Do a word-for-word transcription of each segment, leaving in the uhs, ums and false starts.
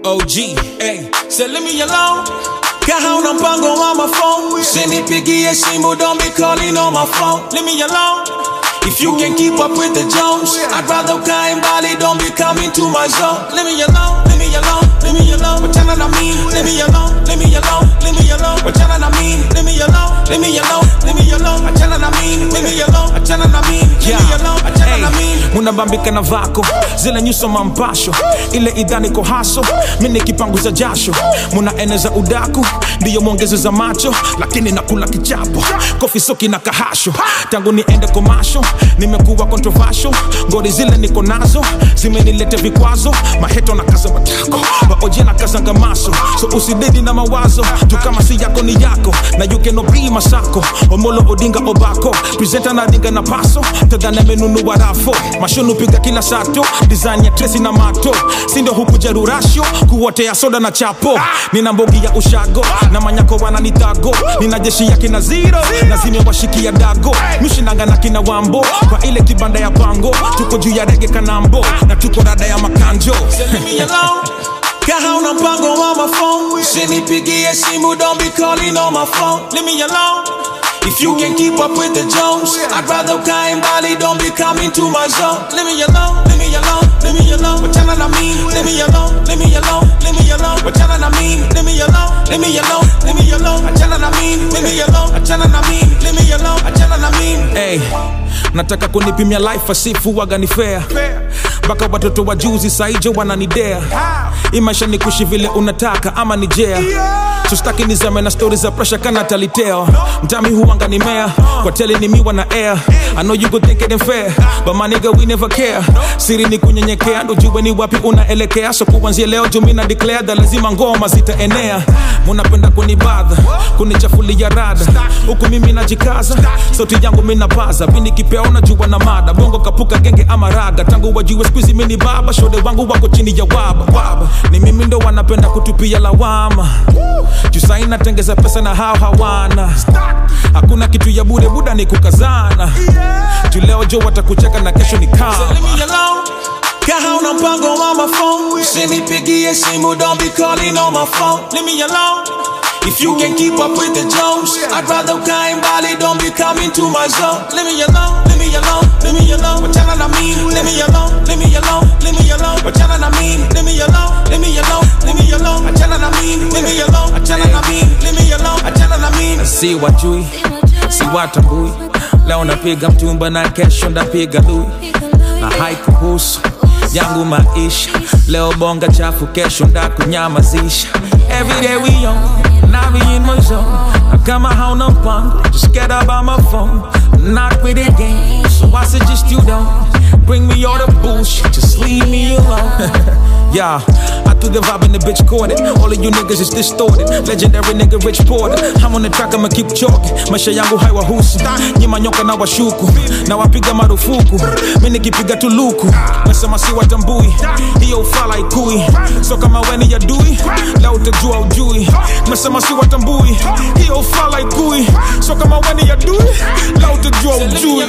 O G, hey, say leave me alone. Kahauna mpango on my phone. Sinipigie simu, don't be calling on my phone. Leave me alone. If you can keep up with the Jones, I'd rather come in Bali, don't be coming to my zone. Leave me alone, leave me alone, leave me alone. What tell I mean? Leave me alone, leave me alone, leave me alone. What tell I mean? Leave me alone, leave me alone, leave me alone. I tell I mean, leave me alone, I tell I mean, leave me alone, I tell I mean. Munabambika na vako, zile nyuso mampasho. Ile idhani ko haso, mimi kipanguza jasho. Muna eneza udaku, ndiyo mwongezo za macho. Lakini nakula kichapo, kofi soki na kahasho. Tangu niende komasho, nimekuwa controversial. Ngori zile niko nazo, zimenilete vikwazo. Maheto na kaza matako, baoje na kaza ngamaso. So usidedi na mawazo, tu kama si yako ni yako. Na you cannot be masako, Omolo Odinga Obako. Presenter na dinga na paso, tadana menunu warafo. Mashonu piga kila sato, design ya Tracy na mato. Sindo huku jeru ratio, kuwotea soda na chapo. Nina mbogi ya ushago, na manyako wananitago. Nina jeshi ya kina zero, na zime washiki ya dago. Mishinanga na kina wambo, kwa ile kibanda ya pango. Tuko juu ya rege kanambo, na tuko rada ya makanjo. Leave me alone. Kahauna mpango on my phone. Sinipigie simu, don't be calling on my phone. Leave me alone. If you can keep up with the Jones, I'd rather come in Bali, don't be coming to my zone. Leave me alone, leave me alone, leave me alone. What tell I mean? Leave me alone, leave me alone, leave me alone. What tell I mean? Leave me alone, leave me alone, leave me alone. I tell I mean, leave me alone, I tell I mean, leave me alone, I tell I mean. Hey, nataka kunipimia life asifu waga ni fair. Baka watoto wa juzi saijo wananidea. Hii maisha ni kuishi vile unataka ama ni jea. So staki nizame na stories za pressure kana taliteo. Mtami huwanga ni mea, kwa tele ni miwa na air. I know you could think it unfair, but my nigga we never care. Siri ni kunyenyekea, ndo jue ni wapi unaelekea. So kuanzia leo jumina declare da lazima ngoma zitaenea. Munapenda kunibadha, kunichafulia rada. Huku mimi najikaza, sauti yangu mina baza. Bini kipeo na jua na mada, bongo kapuka genge ama raga. Tangu wajue squeezy mini baba, shode wangu wako chini ya waba, waba. Ni mimi ndo wanapenda kutupia lawama. Jusaina tengeza pesa na hao hawana. Hakuna kitu ya bure buda ni kukazana. Juleo jo watakucheka na kesho ni kama. So leave me alone. Kahauna mpango on my phone. Sinipigie simu, don't be calling on my phone. Leave me alone. If you can keep up with the Jones, I'd rather come in Bali, don't be coming to my zone. Leave me alone, leave me alone, leave me alone. What tell I mean? Leave me alone, leave me alone, leave me alone. What tell I mean? Leave me alone, leave me alone, leave me alone. I tell I mean, leave me alone, I tell I mean, leave me alone, I tell I mean. Si wajui, si watambui. Leo napiga mtumba na kesho ndapiga lui. Na haikuhusu yangu maisha. Leo bonga chafu kesho ndakunyamazisha. Every day we on, now we in my zone. I come out on a pump, just get up on my phone. I'm not with the game, so I suggest you don't bring me all the bullshit, just leave me alone. Yeah, I threw the vibe and the bitch caught it. All of you niggas is distorted. Legendary nigga Rich Porter. I'm on the track, I'ma keep chalking. Maisha yangu haiwahusu, nyima nyoka na washuku. Na wapiga marufuku, mimi nikipiga tuluku. Nasema si watambui, hiyo ufala ikui. So kama weni ya dui, leo utajua ujui. Nasema si watambui, hiyo ufala ikui. So kama weni ya dui, leo utajua ujui.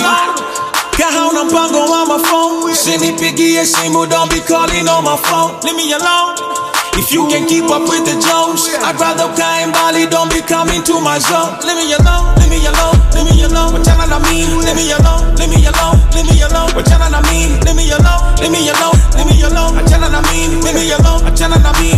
Kahauna mpango on my phone. Sinipigie simu, don't be calling on my phone. Leave me alone. If you can keep up with the Jones, I'd rather come in Bali, don't be coming to my zone. Leave me alone, leave me alone, leave me alone. What tell I mean? Leave me alone, leave me alone, leave me alone. What tell I mean? Leave me alone, leave me alone, leave me alone. I tell I mean, leave me alone, I tell I mean.